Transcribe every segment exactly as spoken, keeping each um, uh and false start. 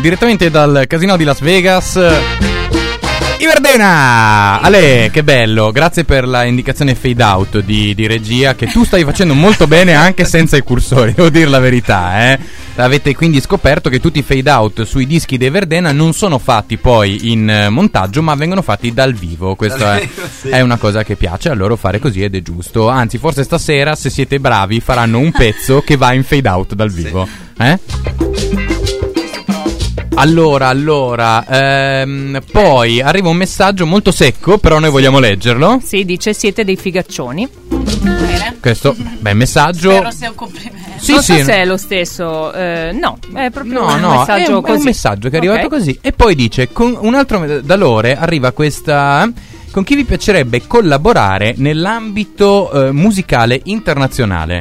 direttamente dal casino di Las Vegas, i Verdena! Ale, che bello, grazie per la indicazione fade out di, di regia, che tu stai facendo molto bene anche senza i cursori, devo dire la verità, eh. Avete quindi scoperto che tutti i fade out sui dischi dei Verdena non sono fatti poi in montaggio, ma vengono fatti dal vivo. Questa è, sì. è una cosa che piace a loro fare così, ed è giusto. Anzi, forse stasera, se siete bravi, faranno un pezzo che va in fade out dal vivo, sì. eh? Allora, allora, ehm, poi arriva un messaggio molto secco, però noi vogliamo leggerlo. Sì, dice: siete dei figaccioni. Bene. Questo, beh, messaggio. Spero sia un complimento. Sì, non sì. so se è lo stesso, eh, no, è proprio no, un no, messaggio è un, così. È un messaggio che è arrivato okay. così. E poi dice: con un altro da Lore arriva questa. Con chi vi piacerebbe collaborare nell'ambito eh, musicale internazionale?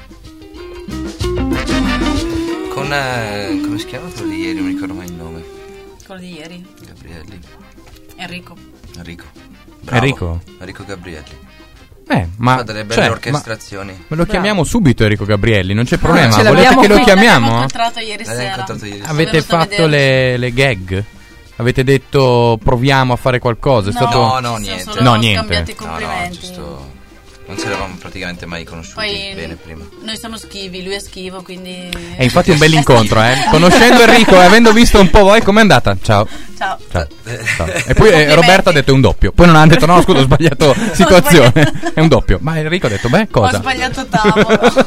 Con eh, come si chiama quello di ieri? Non mi ricordo mai il nome. Quello di ieri? Gabrielli. Enrico. Enrico. Bravo. Enrico. Enrico Gabrielli. Eh, ma fa delle belle cioè, orchestrazioni. Ma, ma lo chiamiamo Bravo. subito Enrico Gabrielli, non c'è problema. Ah, volete che lo chiamiamo? L'abbiamo incontrato ieri sera. incontrato ieri sera. Avete fatto le, le gag? Avete detto proviamo a fare qualcosa? È no, stato... no, no, niente. Solo no, niente. Scambiati complimenti. No, no, giusto... Non ci eravamo praticamente mai conosciuti Poi bene prima. Noi siamo schivi, lui è schivo, quindi... È infatti un bel incontro, eh. Conoscendo Enrico e avendo visto un po' voi, com'è andata? Ciao. Ciao. Ciao. Ciao. E poi eh, Roberta ha detto è un doppio. Poi non ha detto no, scusa, ho sbagliato situazione. Ho sbagliato. È un doppio. Ma Enrico ha detto beh, cosa? Ho sbagliato tavolo.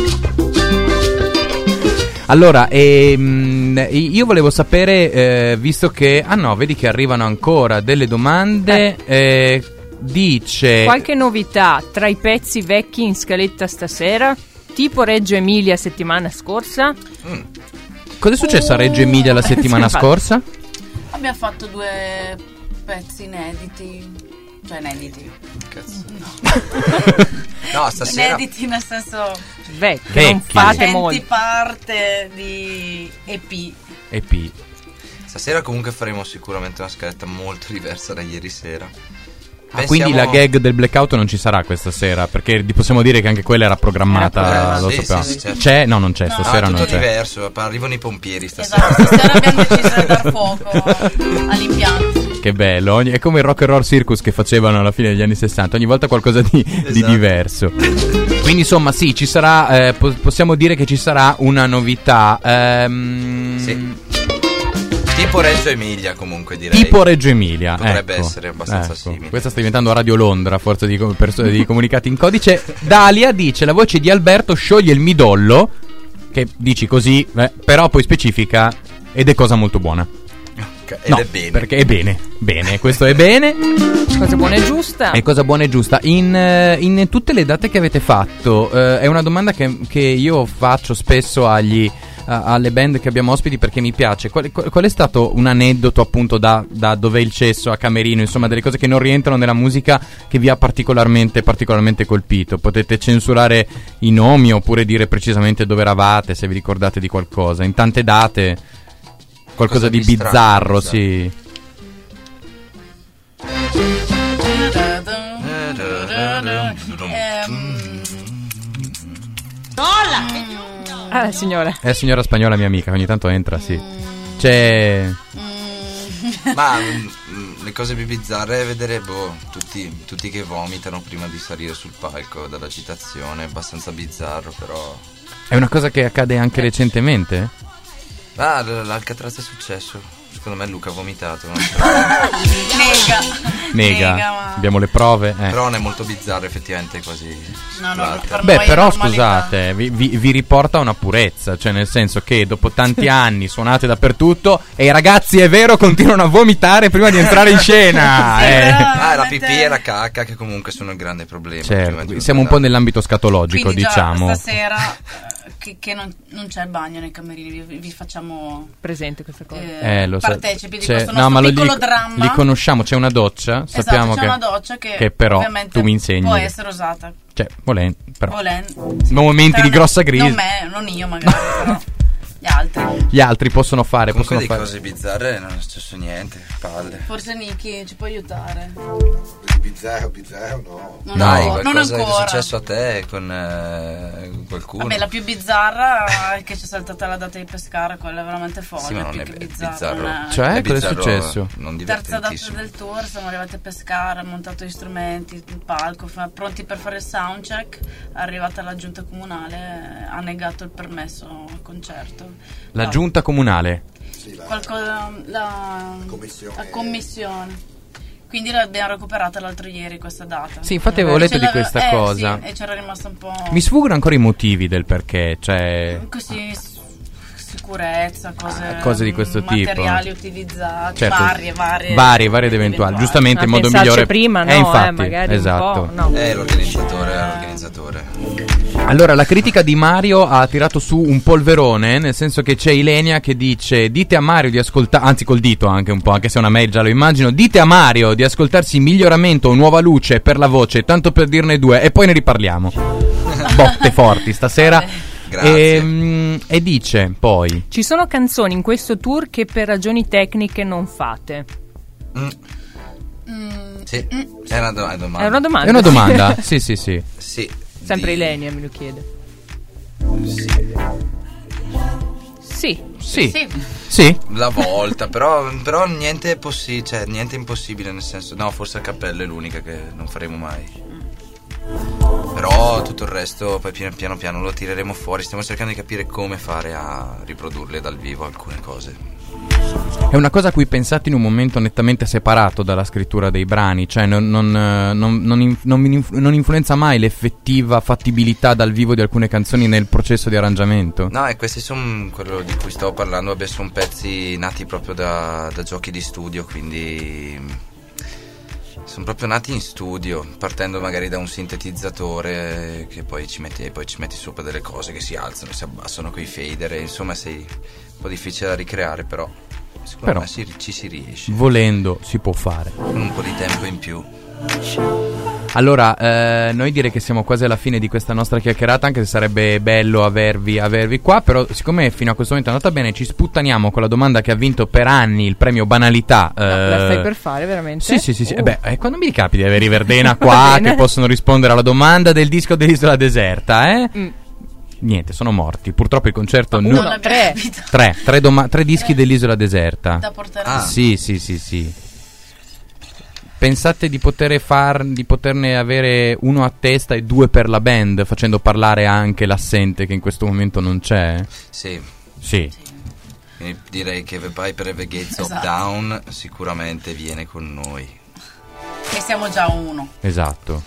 Allora, ehm, io volevo sapere, eh, visto che... Ah no, vedi che arrivano ancora delle domande... Eh. Eh, dice qualche novità tra i pezzi vecchi in scaletta stasera, tipo Reggio Emilia settimana scorsa? Mm. Cosa è successo oh. a Reggio Emilia la settimana scorsa? Abbiamo fatto due pezzi inediti, cioè inediti. Cazzo. No. No, stasera inediti nel senso vecchi, vecchi. Non fate molto. parte di E P. E P. Stasera comunque faremo sicuramente una scaletta molto diversa da ieri sera. Ah, quindi la gag del blackout non ci sarà questa sera, perché possiamo dire che anche quella era programmata, eh, lo sì, sappiamo. sì, sì, certo. C'è? No, non c'è, no, stasera no, non c'è. È diverso, arrivano i pompieri stasera. Esatto, stasera abbiamo deciso di dar fuoco all'impianto. Che bello, ogni, è come il Rock and Roll Circus che facevano alla fine degli anni sessanta, ogni volta qualcosa di, esatto. di diverso. Quindi insomma sì, ci sarà, eh, po- possiamo dire che ci sarà una novità. Ehm, sì. Tipo Reggio Emilia comunque direi. Tipo Reggio Emilia. Potrebbe ecco, essere abbastanza ecco. simile. Questa sta diventando Radio Londra a forza di, perso- di comunicati in codice. Dalia dice: la voce di Alberto scioglie il midollo. Che dici così, eh, però poi specifica. Ed è cosa molto buona. Okay, ed no, è bene. Perché è bene. Bene, questo è bene. Cosa buona e giusta. È cosa buona e giusta. In, in tutte le date che avete fatto, eh, è una domanda che, che io faccio spesso agli... alle band che abbiamo ospiti, perché mi piace. Qual, qual è stato un aneddoto appunto da, da Dov'è il cesso a Camerino, insomma delle cose che non rientrano nella musica che vi ha particolarmente particolarmente colpito? Potete censurare i nomi oppure dire precisamente dove eravate, se vi ricordate di qualcosa. In tante date qualcosa cosa di, di bizzarro, strano, sì. Ah, la signora. È la signora spagnola mia amica, ogni tanto entra, sì. C'è... Ma mh, le cose più bizzarre è vedere boh, tutti, tutti che vomitano prima di salire sul palco dalla citazione. È abbastanza bizzarro, però. È una cosa che accade anche recentemente? Ah, l- l'Alcatraz è successo. Secondo me Luca ha vomitato. Non so. Nega. Nega. Nega, ma... Abbiamo le prove. Eh. Però non è molto bizzarro, effettivamente, quasi. No, no, per Beh, noi però è normalità. scusate, vi, vi, vi riporta a una purezza, cioè nel senso che dopo tanti anni suonate dappertutto e i ragazzi, è vero, continuano a vomitare prima di entrare in scena. Sì, eh. però, Ah, la veramente... pipì e la cacca, che comunque sono il grande problema. Certo, siamo un po' nell'ambito scatologico, quindi già diciamo. Stasera che, che non, non c'è il bagno nei camerini, vi, vi facciamo presente questa cosa. Eh, Eh, lo sa- partecipi di c'è- questo no, nostro ma lo- piccolo li, dramma. li conosciamo, c'è una doccia, Esatto, sappiamo c'è che, una doccia che, che però ovviamente tu mi insegni. può essere usata. Cioè, volen, però. Volen, Momenti Però di non- grossa crisi. Non me, non io magari, però. Gli altri. Gli altri possono fare, Comunque possono di fare. cose bizzarre non è successo niente, palle. Forse Nicky ci può aiutare. Bizzarro, bizzarro no. Non, Dai, ancora, non Qualcosa che è ancora. successo a te con eh, qualcuno? Vabbè, la più bizzarra è che c'è saltata la data di pescare, quella è veramente folle. Sì, ma non più è che è bizzarra. bizzarro. non è- Cioè, È cosa è bizzarro, successo? Non Terza data divertentissimo. del tour, siamo arrivati a pescare, abbiamo montato gli strumenti, il palco, fa- pronti per fare il soundcheck. È arrivata la giunta comunale, ha negato il permesso al concerto. La No, giunta comunale. Sì, la, qualcosa, la, commissione. la commissione. Quindi l'abbiamo recuperata l'altro ieri questa data. Sì, infatti avevo E letto ce di l'ave- questa eh, cosa. sì, e c'era rimasta un po'. Mi sfuggono ancora i motivi del perché, cioè... Così, s- sicurezza, cose, Ah, cose di questo tipo. materiali utilizzati, Certo. varie, varie. Varie, varie ed eventuali. Giustamente Ma in modo pensarci migliore. prima, no, eh, infatti, eh, magari esatto. un po', no. Eh, l'organizzatore, è l'organizzatore. Allora, la critica di Mario ha tirato su un polverone, nel senso che c'è Ilenia che dice: dite a Mario di ascoltare, anzi col dito anche un po', anche se è una mail già lo immagino, dite a Mario di ascoltarsi Miglioramento o Nuova Luce per la voce, tanto per dirne due, e poi ne riparliamo. Botte forti stasera. Vabbè. Grazie. E, mm, e dice poi: Ci sono canzoni in questo tour che per ragioni tecniche non fate. Mm, Mm, sì, è una, do- una domanda. È una domanda. è una domanda? Sì, sì, sì. Sì. Sempre di- Ilenia me lo chiede. Sì. Sì. Sì. sì. Sì. La volta, però, però niente, è possi- cioè, niente impossibile, nel senso, no, forse a cappella è l'unica che non faremo mai. Però tutto il resto poi piano piano, piano lo tireremo fuori. Stiamo cercando di capire come fare a riprodurle dal vivo alcune cose. È una cosa a cui pensate in un momento nettamente separato dalla scrittura dei brani, cioè non, non, eh, non, non, inf- non vi inf- non influenza mai l'effettiva fattibilità dal vivo di alcune canzoni nel processo di arrangiamento? No, e questi sono quello di cui stavo parlando. Vabbè, sono pezzi nati proprio da, da giochi di studio, quindi sono proprio nati in studio, partendo magari da un sintetizzatore che poi ci metti, e poi ci metti sopra delle cose che si alzano, si abbassano coi fader, e insomma sei un po' difficile da ricreare, però secondo Però. me si- ci si riesce Volendo si può fare. con un po' di tempo in più. Allora, eh, noi direi che siamo quasi alla fine di questa nostra chiacchierata, anche se sarebbe bello avervi, avervi qua, però siccome fino a questo momento è andata bene, ci sputtaniamo con la domanda che ha vinto per anni il premio Banalità. No, la eh, stai per fare veramente? Sì, sì, sì, sì. Oh. Eh beh, eh, quando mi ricapiti di avere i Verdena Va qua bene. che possono rispondere alla domanda del disco dell'Isola Deserta, eh? Mm. Niente, sono morti. Purtroppo il concerto Ma nu- uno, Non l'abbiamo tre. capito. tre, tre, doma- tre dischi dell'Isola Deserta. Da portare Ah. Sì, sì, sì, sì. Pensate di poter far di poterne avere uno a testa e due per la band, facendo parlare anche l'assente che in questo momento non c'è? Sì, Sì. quindi direi che The Piper e The Gates of Esatto. Dawn sicuramente viene con noi. E siamo già uno. Esatto.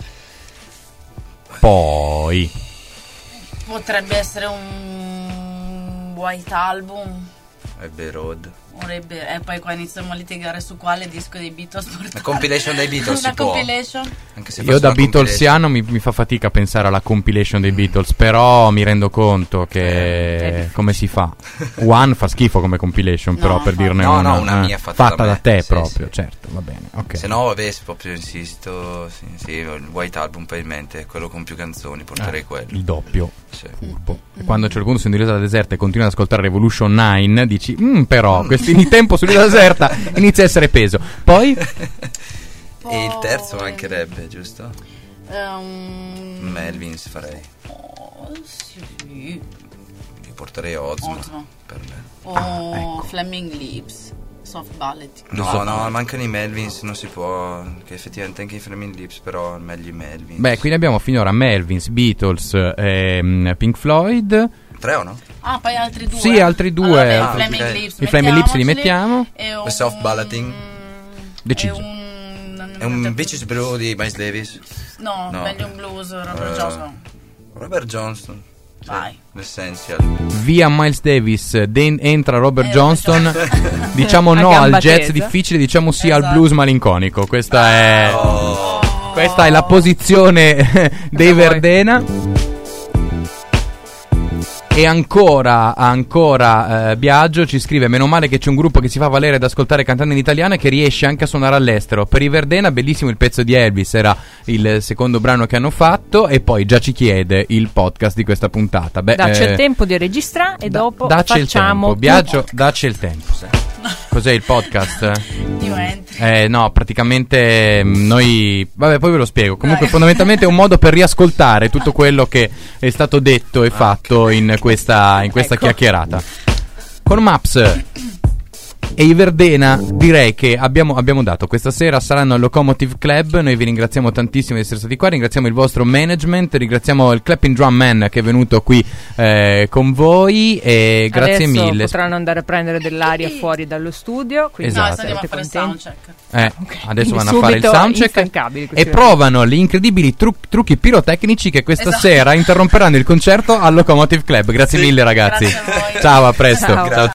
Poi Potrebbe essere un White Album. Abbey Road. Vorrebbe- E poi qua iniziamo a litigare su quale disco dei Beatles portare. La compilation dei Beatles Una si può. compilation? Anche se io fosse da una compilation. Beatlesiano mi, mi fa fatica a pensare alla compilation dei Beatles, però mi rendo conto È che difficile. come si fa? One fa schifo come compilation, No, però per fa- dirne no, una, no, una eh, mia fatta da da me, te sì, proprio, sì. certo, va bene, ok. Se no, vabbè, se proprio insisto, sì, sì, il White Album per in mente, quello con più canzoni, porterei Eh, quello. il doppio. Sì. Furbo. E quando a un certo punto sei in Isola Deserta e continui ad ascoltare Revolution nove, dici, "Mm, però, questi di tempo sull'Isola Deserta inizia a essere peso. Poi, E il terzo mancherebbe, giusto? Ehm, Melvins farei. oh, sì. Io porterei Ozma, Ozma. per me. O Ah, ecco. Flaming Lips. Soft Ballet. No, so. no, mancano i Melvins, non si può. Che effettivamente anche i Flaming Lips, però meglio i Melvins. beh, quindi abbiamo finora Melvins, Beatles, ehm, Pink Floyd. Tre o no? Ah, poi altri due. Sì, altri due. Allora, beh, Ah, i Flaming ok. Lips. I Flaming Lips li mettiamoceli. mettiamo. E un, The Soft Balloting. Deciso. E un, È un Vicious Brew di Miles Davis. No, No. meglio un blues, Robert Eh, Johnson. Robert Johnston. Sì, Vai. l'Essential. Via Miles Davis, den- entra Robert Eh, Johnston. Johnston. Diciamo A no gamba al jazz tesa. difficile, diciamo sì al Esatto. blues malinconico. Questa è, Oh. questa è la posizione dei vuoi? Verdena. E ancora, ancora eh, Biagio ci scrive: meno male che c'è un gruppo che si fa valere ad ascoltare cantanti in italiano e che riesce anche a suonare all'estero. Per i Verdena bellissimo il pezzo di Elvis, era il secondo brano che hanno fatto. E poi già ci chiede il podcast di questa puntata. Beh, dacci eh, il tempo di registrare e da, dopo dacci facciamo il tempo. Biagio, dacci il tempo. Cos'è il podcast? New entry. Eh no, praticamente mh, noi... Vabbè, poi ve lo spiego. Comunque Dai. fondamentalmente è un modo per riascoltare tutto quello che è stato detto e fatto in questa, in questa Ecco. chiacchierata. Con Maps e i Verdena direi che abbiamo, abbiamo dato. Questa sera saranno al Locomotive Club. Noi vi ringraziamo tantissimo di essere stati qua. Ringraziamo il vostro management. Ringraziamo il Clapping Drum Man che è venuto qui eh, con voi. E grazie Adesso mille. potranno andare a prendere dell'aria fuori dallo studio. Quindi Esatto. No, adesso andiamo a siete fare il contenti? soundcheck. Eh, adesso Quindi vanno a fare il subito soundcheck instancabili e questi provano gli incredibili tru- trucchi pirotecnici che questa Esatto. sera interromperanno il concerto al Locomotive Club. Grazie Sì. mille ragazzi. Grazie a voi. Ciao, a presto. Ciao. Ciao.